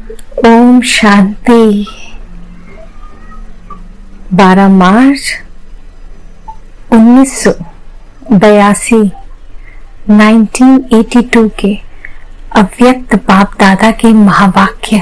ओम शांति। 12 मार्च 1982 1982 के अव्यक्त बाप दादा के महावाक्य।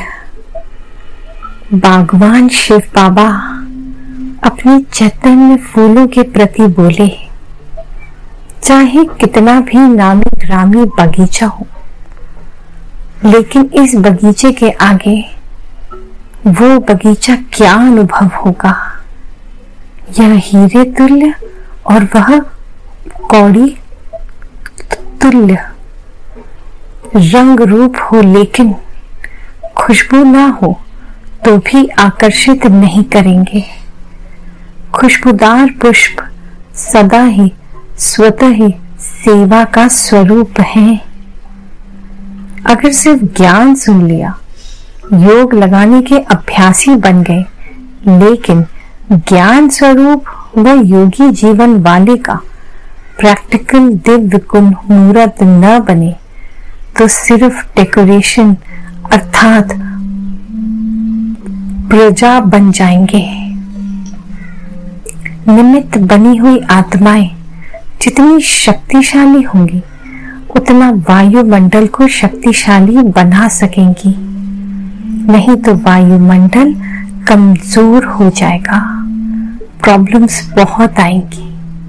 भगवान शिव बाबा अपने चैतन्य फूलों के प्रति बोले, चाहे कितना भी नामी ग्रामी बगीचा हो, लेकिन इस बगीचे के आगे वो बगीचा क्या अनुभव होगा। यह हीरे तुल्य और वह कौड़ी तुल्य रंग रूप हो, लेकिन खुशबू ना हो तो भी आकर्षित नहीं करेंगे। खुशबूदार पुष्प सदा ही स्वतः ही सेवा का स्वरूप है। अगर सिर्फ ज्ञान सुन लिया, योग लगाने के अभ्यासी बन गए, लेकिन ज्ञान स्वरूप व योगी जीवन वाले का प्रैक्टिकल दिव्य गुण मूर्त न बने, तो सिर्फ डेकोरेशन अर्थात प्रजा बन जाएंगे। निमित्त बनी हुई आत्माएं जितनी शक्तिशाली होंगी, उतना वायुमंडल को शक्तिशाली बना सकेंगी। नहीं तो वायुमंडल कमजोर हो जाएगा, प्रॉब्लम्स बहुत आएंगी।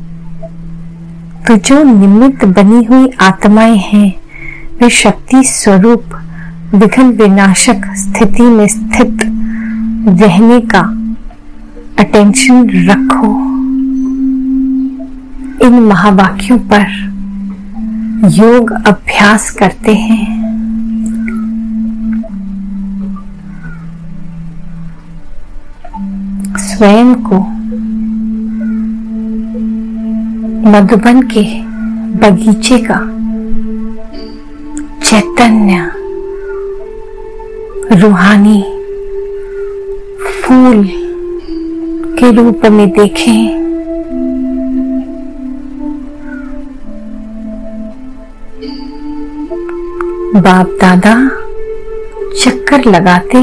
तो जो निमित्त बनी हुई आत्माएं हैं, वे शक्ति स्वरूप विघ्न विनाशक स्थिति में स्थित रहने का अटेंशन रखो। इन महावाक्यों पर योग अभ्यास करते हैं। स्वयं को मधुबन के बगीचे का चैतन्य रूहानी फूल के रूप में देखें। बाप दादा चक्कर लगाते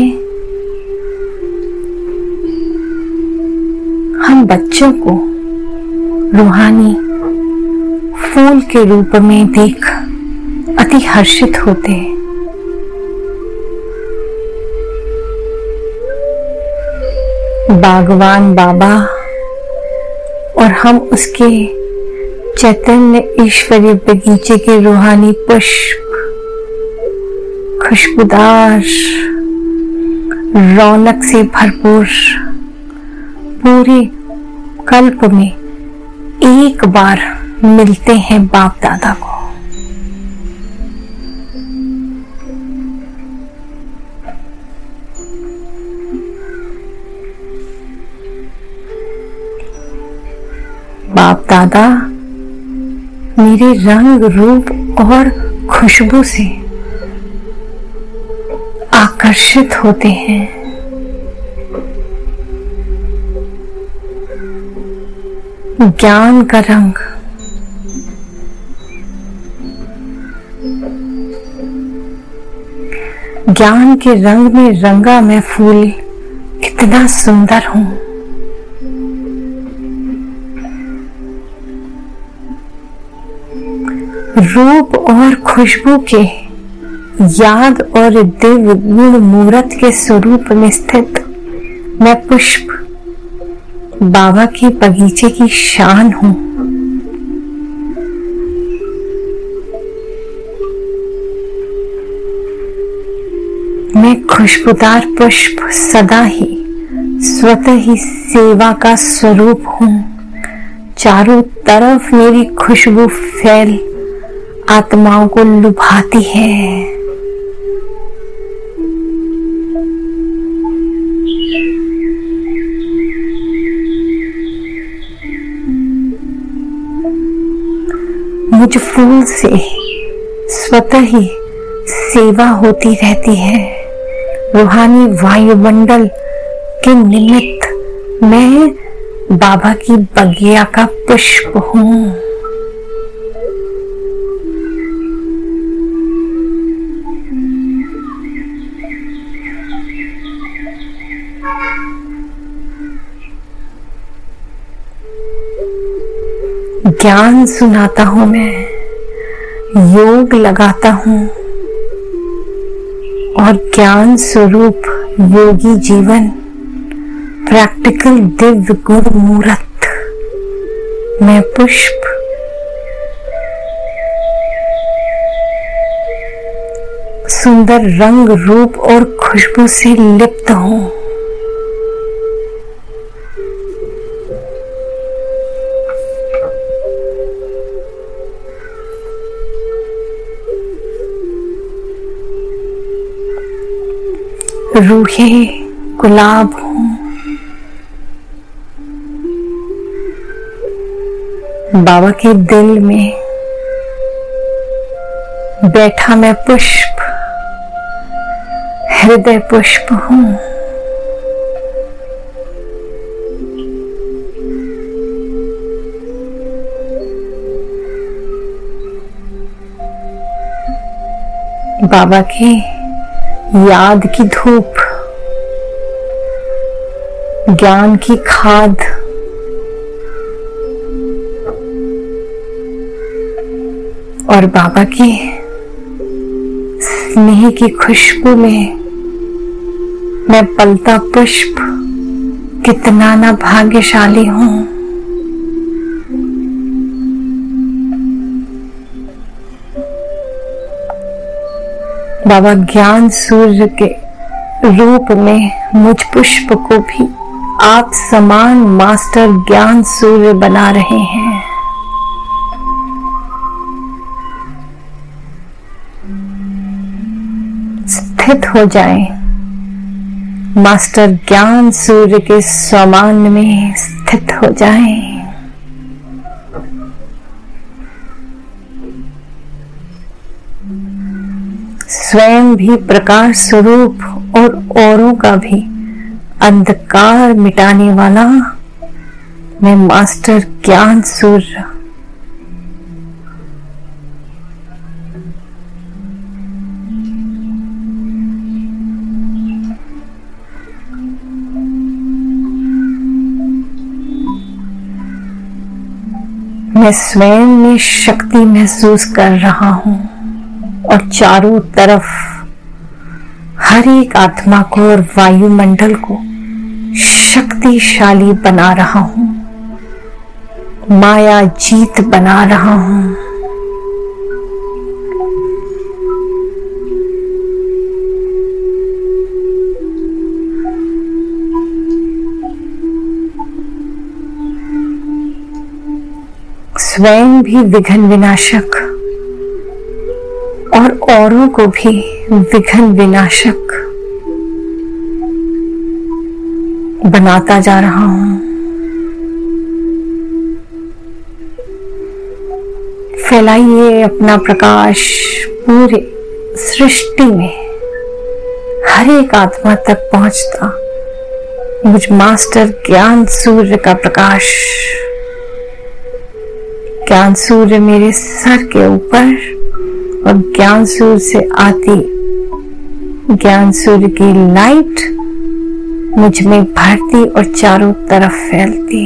हम बच्चों को रूहानी फूल के रूप में देख अति हर्षित होते। भगवान बाबा और हम उसके चैतन्य ईश्वरीय बगीचे के रूहानी पुष्प खुशबूदार रौनक से भरपूर पूरे कल्प में एक बार मिलते हैं बाप दादा को। बाप दादा मेरे रंग रूप और खुशबू से आकर्षित होते हैं। ज्ञान का रंग ज्ञान के रंग में रंगा मैं फूल कितना सुंदर हूं। रूप और खुशबू के याद और दिव्य गुण मूर्त के स्वरूप में स्थित मैं पुष्प बाबा के बगीचे की शान हूं। मैं खुशबूदार पुष्प सदा ही स्वतः ही सेवा का स्वरूप हूं। चारों तरफ मेरी खुशबू फैल आत्माओं को लुभाती है। मुझ फूल से स्वतः ही सेवा होती रहती है। रूहानी वायुमंडल के निमित्त मैं बाबा की बगिया का पुष्प हूँ। ज्ञान सुनाता हूं, मैं योग लगाता हूं और ज्ञान स्वरूप योगी जीवन, प्रैक्टिकल दिव्य गुण मूर्त मैं पुष्प सुंदर रंग रूप और खुशबू से लिप्त हूं। रूहे गुलाब हूं, बाबा के दिल में बैठा मैं पुष्प, हृदय पुष्प हूं। बाबा की याद की धूप, ज्ञान की खाद, और बाबा की स्नेह की खुशबू में मैं पलता पुष्प कितना ना भाग्यशाली हूं। बाबा ज्ञान सूर्य के रूप में मुझ पुष्प को भी आप समान मास्टर ज्ञान सूर्य बना रहे हैं। स्थित हो जाएं, मास्टर ज्ञान सूर्य के सामान्य में स्थित हो जाएं। स्वयं भी प्रकाश स्वरूप और औरों का भी अंधकार मिटाने वाला मैं मास्टर ज्ञान सूर्य। मैं स्वयं में शक्ति महसूस कर रहा हूं और चारों तरफ हर एक आत्मा को और वायुमंडल को शक्तिशाली बना रहा हूं, माया जीत बना रहा हूं। स्वयं भी विघ्न विनाशक और औरों को भी विघ्न विनाशक बनाता जा रहा हूं। फैलाइए अपना प्रकाश पूरे सृष्टि में, हर एक आत्मा तक पहुंचता मुझ मास्टर ज्ञान सूर्य का प्रकाश। ज्ञान सूर्य मेरे सर के ऊपर और ज्ञान सूर्य से आती ज्ञान सूर्य की लाइट मुझ में भरती और चारों तरफ फैलती।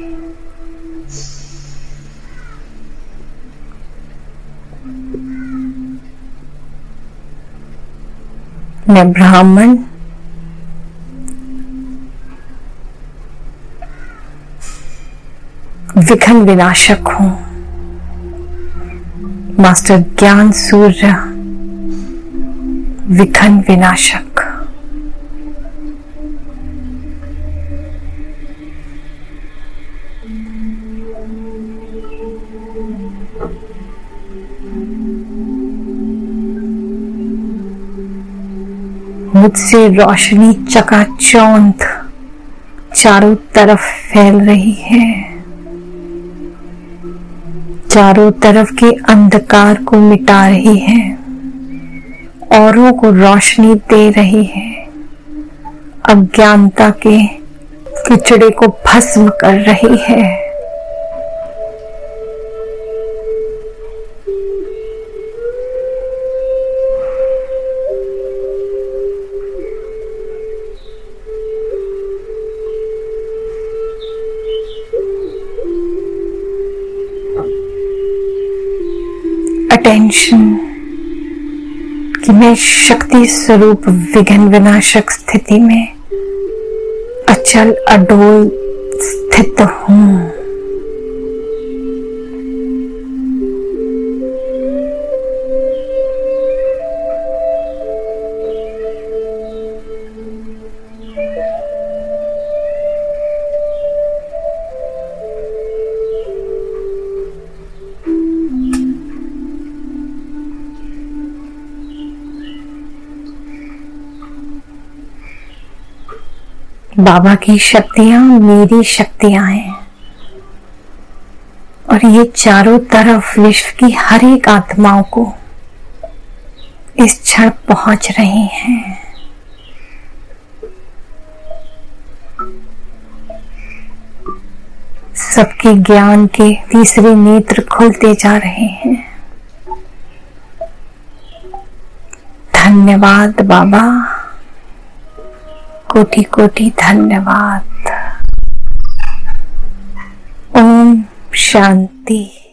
मैं ब्राह्मण विघ्न विनाशक हूं, मास्टर ज्ञान सूर्य विघ्न विनाशक। मुझसे रोशनी चकाचौंध चारों तरफ फैल रही है, चारों तरफ के अंधकार को मिटा रही है, औरों को रोशनी दे रही है, अज्ञानता के कीचड़े को भस्म कर रही है। टेंशन कि मैं शक्ति स्वरूप विघ्न विनाशक स्थिति में अचल अडोल स्थित हूं। बाबा की शक्तियां मेरी शक्तियां हैं और ये चारों तरफ विश्व की हर एक आत्माओं को इस क्षण पहुंच रही हैं। सबके ज्ञान के तीसरे नेत्र खुलते जा रहे हैं। धन्यवाद बाबा, कोटि कोटि धन्यवाद। ओम शांति।